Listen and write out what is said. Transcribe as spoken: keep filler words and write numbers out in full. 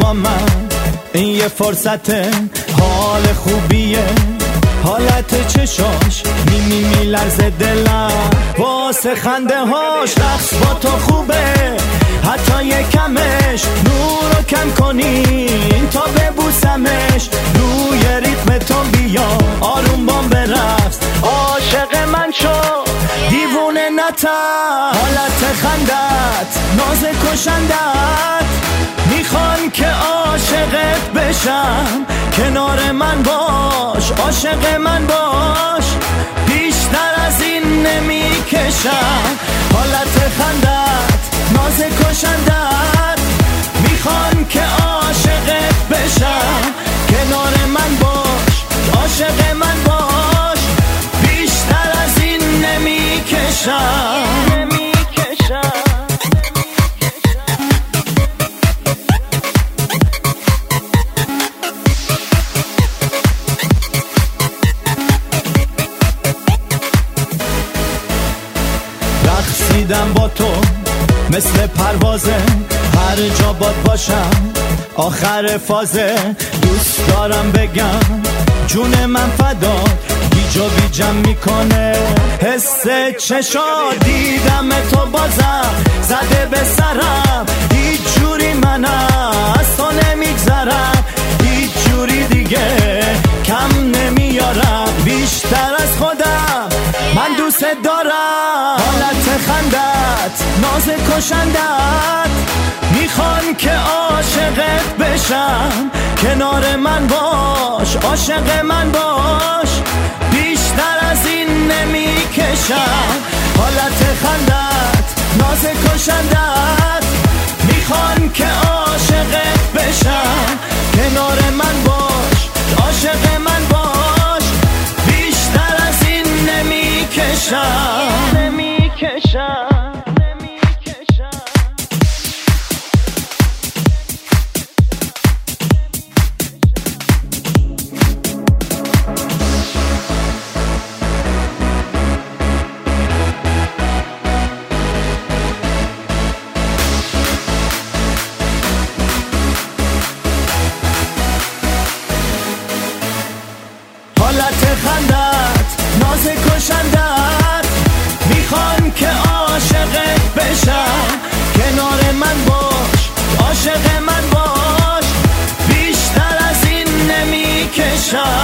با من، این یه فرصت حال خوبیه، حالت چشاش می می می لرزه دلم، واسه خنده هاش رقص با تو خوبه، حتی یه کمش نورو کم کنین تا ببوسمش، روی ریتم تو بیا آروم بام برقص، عاشق من شو دیوونه نتر، حالت خندت ناز کشندت، میخوان که عاشقت بشم، کنار من باش عاشق من باش، بیشتر از این نمیکشم، حالت خندت ناز کشندت، میخوان که عاشقت بشم، کنار من باش عاشق من باش، بیشتر از این نمیکشم. رقصیدم با تو مثل پروازه، هر جا باد باشم آخر فازه، دوست دارم بگم جون من فدا، بیجا بیجم میکنه حس چشا، دیدم تو بازم زده به سرم، هیچ جوری من از تو نمیگذرم، هیچ جوری دیگه کم نمیارم، بیشتر از خودم من دوست دارم، حالت خندت ناز کشندت، میخوان که عاشقت بشم، کنار من باش عاشق من باش، بیشتر از این نمیکشم، حالت خندت ناز کشندت، میخوان که عاشقت بشم، کنار من باش عاشق من باش، بیشتر از این نمیکشم نمیکشم. حالت خندت ناز کشندت، میخوان که عاشقت بشم، کنار من باش عاشق من باش، بیشتر از این نمیکشم.